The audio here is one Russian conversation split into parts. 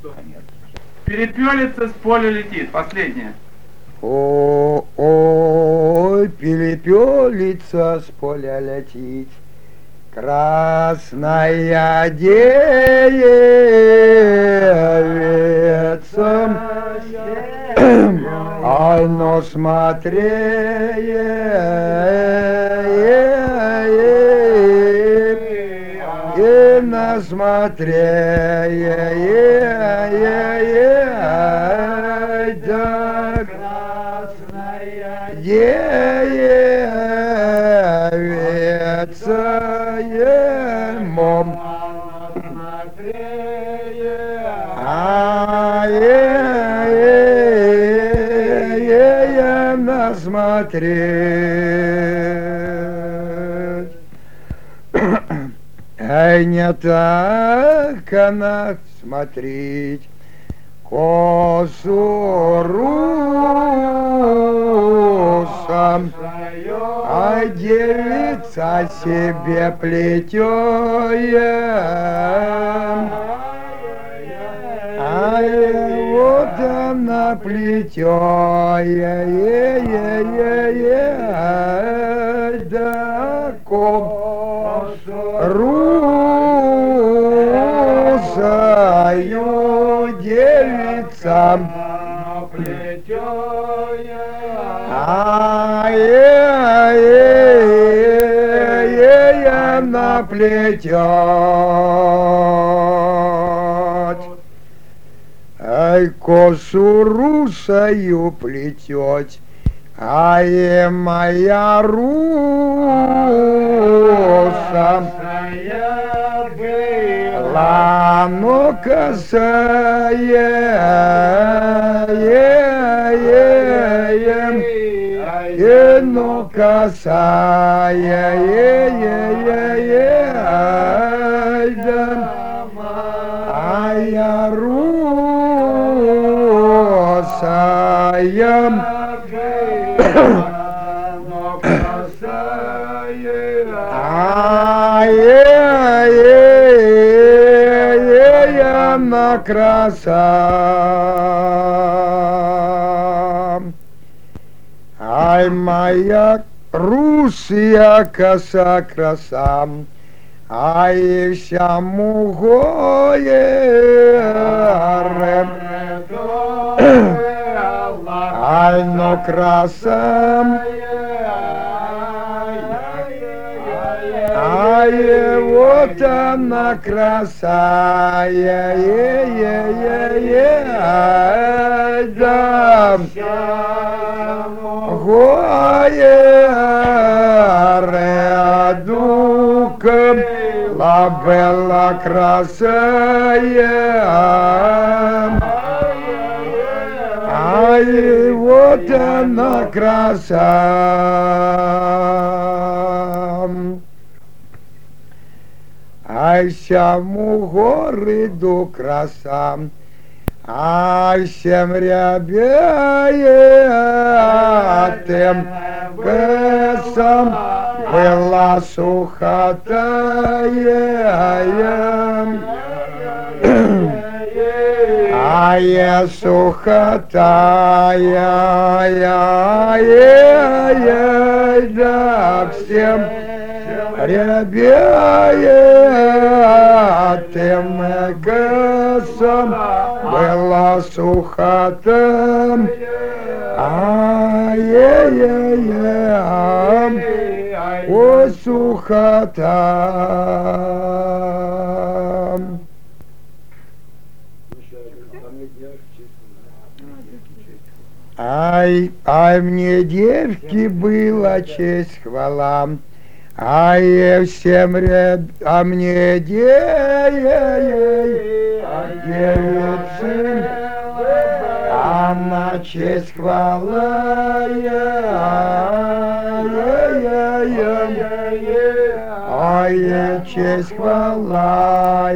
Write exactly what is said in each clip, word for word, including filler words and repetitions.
Перепелица с поля летит. Последнее. Ой, перепелица с поля летит, красная девица, ай, ну смотри, и на смотри, девица ему, а насмотреть. Ай, не так она смотреть, косу русам, а девица себе плетёет. Ай, вот она плетёет, да косу русаю девицам. Ай-яй-яй, она плетет. Ай, косу русаю плетет, ай, моя руса была, но косая, но косая, а я русая, ай-яй-яй, на краса. Ай, моя русия коса краса, ай, вся мугоем, ай, но краса, ай, вот она краса, ай, да, горе дука, la bella красая, ай, вот она краса. Ай, всему городу краса, ай, всем ребятам косам была сухотая, ай, сухотая, ай, да всем ребятам косам была сухота, ай-яй-яй, о, сухота. Ай, ай, мне девки была честь, хвала, ай, всем ребят, а мне девицы, а на честь хвала, ай, честь хвала,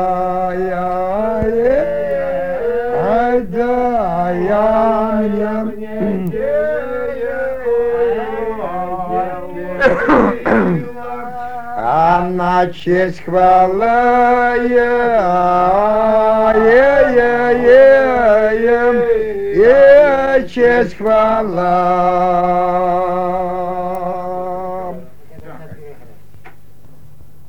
ай, да, я мне. А на честь хвала, я, я, я, е, е, честь хвала.